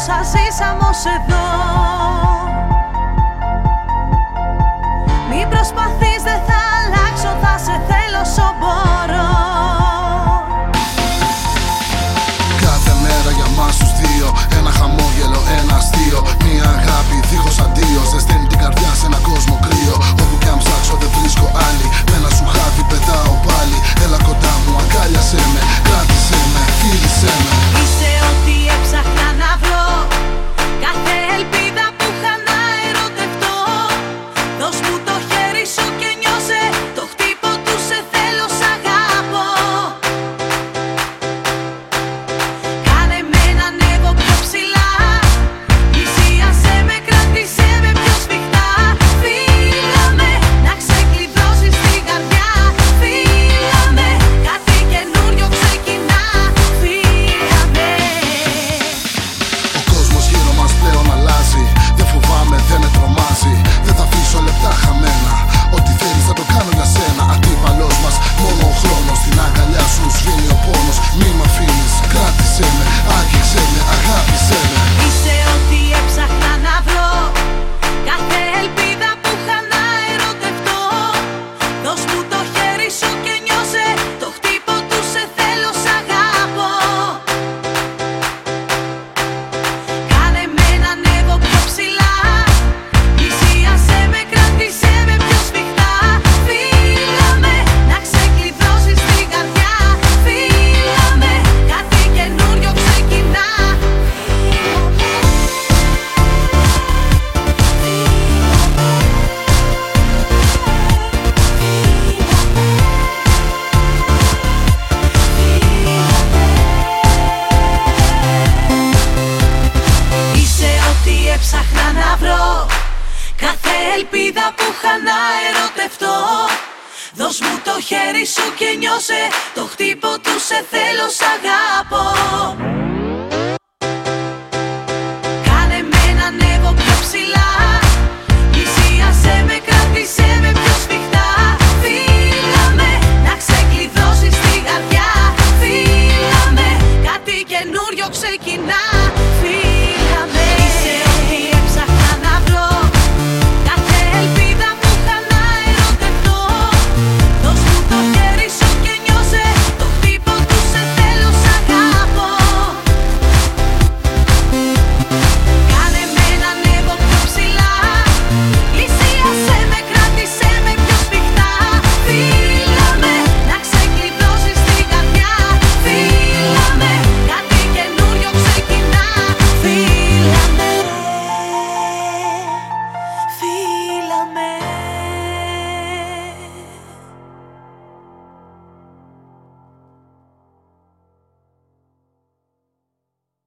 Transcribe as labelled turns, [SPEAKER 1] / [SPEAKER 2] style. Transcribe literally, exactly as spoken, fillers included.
[SPEAKER 1] όσα ζήσαμε ως εδώ. Μην προσπαθείς, δεν θα αλλάξω, θα σε θέλω όσο μπορώ.
[SPEAKER 2] Κάθε μέρα για μας τους δύο, ένα χαμόγελο, ένα αστείο. Μια αγάπη δίχως αντίο, ζεσταίνει την καρδιά σε ένα κόσμο κρύο. Όπου κι αν ψάξω δεν βρίσκω άλλη, με ένα σου χάδι πετάω πάλι. Έλα κοντά μου, αγκάλιασέ με, κράτησέ με, φίλησέ με.
[SPEAKER 1] Είσαι ό,τι έψαχνα να βρω, κάθε ελπίδα που είχα να ερωτευτώ. Δώσ' μου το χέρι σου και νιώσε το χτύπο του σε θέλω, σ' αγαπώ. Κάνε με να ανέβω πιο ψηλά, πλησίασέ με, κράτησέ με πιο σφιχτά. Φίλα με, να ξεκλειδώσεις την καρδιά. Φίλα με, κάτι καινούριο ξεκινά. Φίλα με.
[SPEAKER 2] Ο κόσμος γύρω μας πλέον αλλάζει, δεν φοβάμαι, δεν με τρομάζει. Δεν θα αφήσω λεπτά χαμένα, ό,τι θέλεις θα το κάνω για σένα. Αντίπαλος μας μόνο ο χρόνος, στην αγκαλιά σου σβήνει ο πόνος. Μη μ' αφήνεις, κράτησέ με, άγγιξέ με, αγάπησέ με.
[SPEAKER 1] Είσαι ό,τι έψαχνα να βρω, κάθε ελπίδα που είχα να ερωτευτώ. Δώσ' μου το χέρι σου και νιώσε το χτύπο του σε θέλω, σ' αγαπώ. Κάνε με να ανέβω πιο ψηλά, πλησίασέ με, κράτησέ με πιο σφιχτά. Φίλα με, να ξεκλειδώσεις την καρδιά. Φίλα με, κάτι καινούριο ξεκινά. Είσαι ό,τι έψαχνα να βρω, κάθε ελπίδα που είχα να ερωτευτώ. Δώσ' μου το χέρι σου και νιώσε το χτύπο του σε θέλω, σ' αγαπώ.